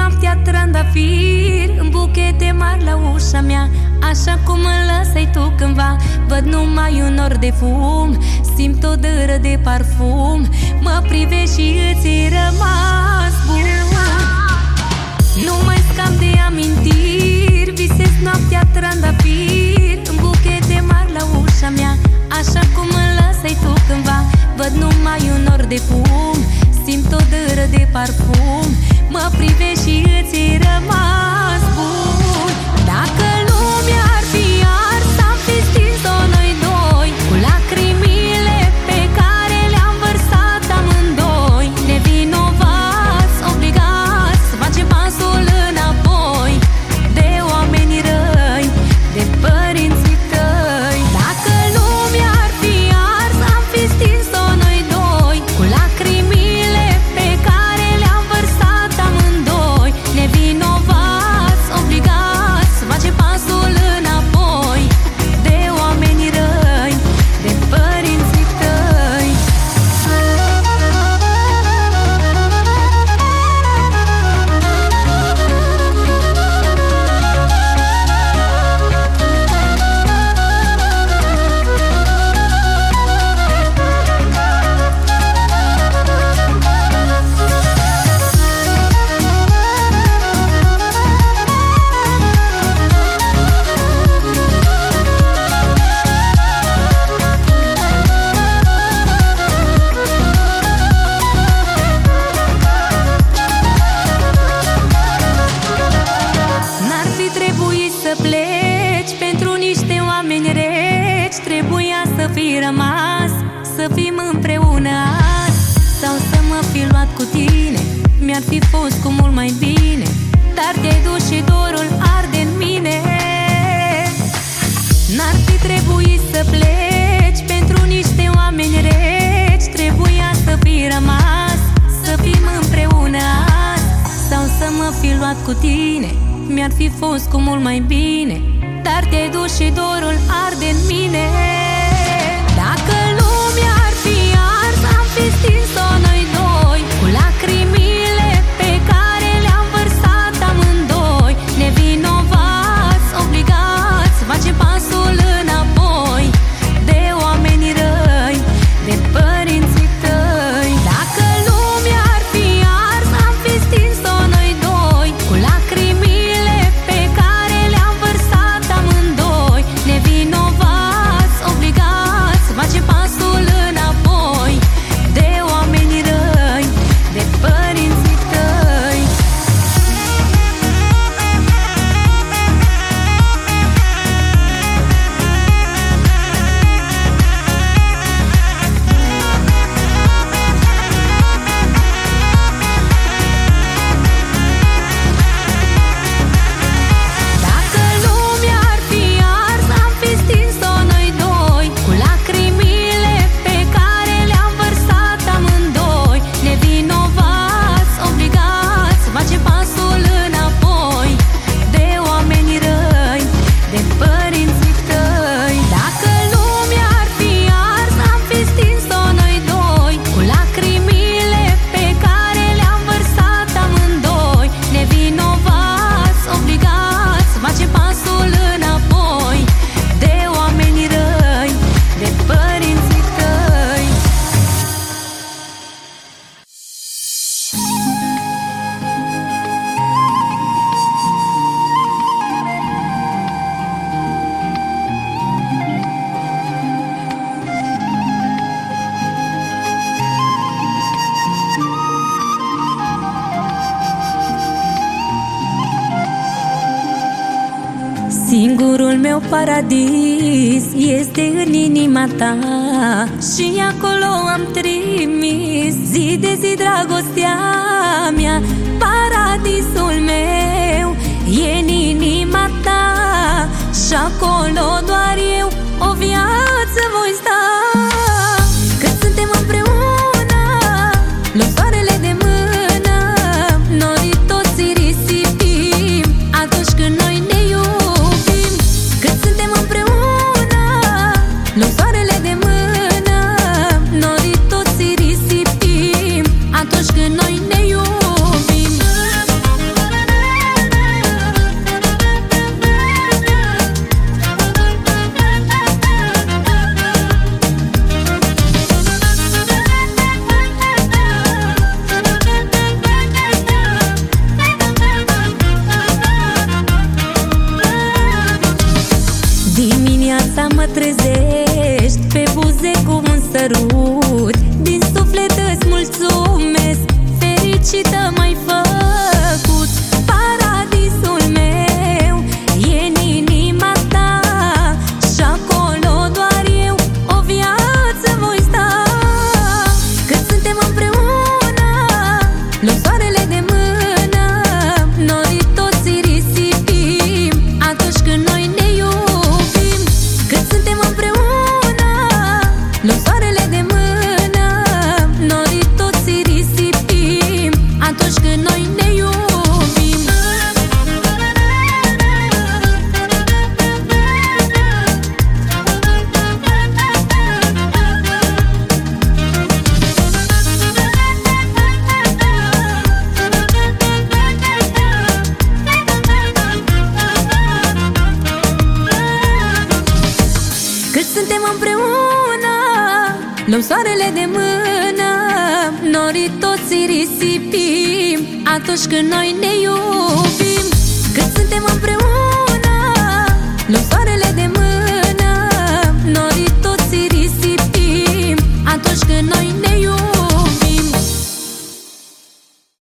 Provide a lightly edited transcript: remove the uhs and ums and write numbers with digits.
noaptea trandafiri în buchete mari la ușa mea. Așa cum mă lăsai tu cândva, văd numai un nor de fum, simt o dără de parfum, mă privești și îți-i rămas bun. Nu mai scap de amintiri, visez noaptea trandafiri în buchete mari la ușa mea. Așa cum mă lăsai tu cândva, văd numai un nor de fum, simt o dără de parfum, mă privești și îți-i rămas bun. Dacă lumea ar fi ars, am fi stins-o noi doi, cu lacrimile pe care le-am vărsat amândoi. Nevinovați, obligați să facem pasul înapoi, de oamenii răi, de părinții tăi. Dacă lumea ar fi ars, am fi stins-o noi doi, cu lacrimile pe care le-am vărsat amândoi. Nevinovați, obligați să facem pasul înapoi, de oamenii răi, de părinții tăi. N-ar fi trebuit să pleci pentru niște oameni reci, trebuia să fii rămas, să fim împreună azi. Sau să mă fi luat cu tine, mi-ar fi fost cu mult mai bine, dar te-ai dus și dorul arde în mine. N-ar fi trebuit să pleci pentru niște oameni reci, trebuia să fii rămas, să fim împreună azi. Sau să mă fi luat cu tine, mi-ar fi fost cu mult mai bine, dar te-ai dus și dorul arde în mine. Dacă lumea ar fi ars, am fi stins-o noi doi, cu lacrimile pe care le-am vărsat amândoi. Nevinovați, obligați să facem pasul înapoi, de oamenii răi, de părinții tăi. Dacă lumea ar fi ars, am fi stins-o noi doi, cu lacrimile pe care le-am vărsat amândoi. Nevinovați, obligați să facem pasul înapoi, de oamenii răi, de părinții tăi. Dacă lumea ar fi ars, am fi stins-o noi doi, cu lacrimile pe care le-am vărsat amândoi. Nevinovați, obligați să facem pasul înapoi, de oamenii răi, de părinții tăi. Dacă lumea ar fi ars, am fi stins-o noi doi, cu lacrimile pe care le-am vărsat amândoi. Nevinovați, obligați să facem pasul înapoi, de oamenii răi, de părinții tăi. Singurul meu paradis este în inima ta, și acolo am trimis zi de zi dragostea mea. Paradisul meu e în inima ta, și acolo doar eu o viață voi sta. Când suntem împreună, luăm soarele de mână, noi toți risipim atunci când noi ne iubim. Când suntem împreună, luăm soarele de mână, noi toți risipim atunci când noi ne iubim. suntem împreună, luăm soarele de mână, norii toți risipim atunci când noi ne iubim.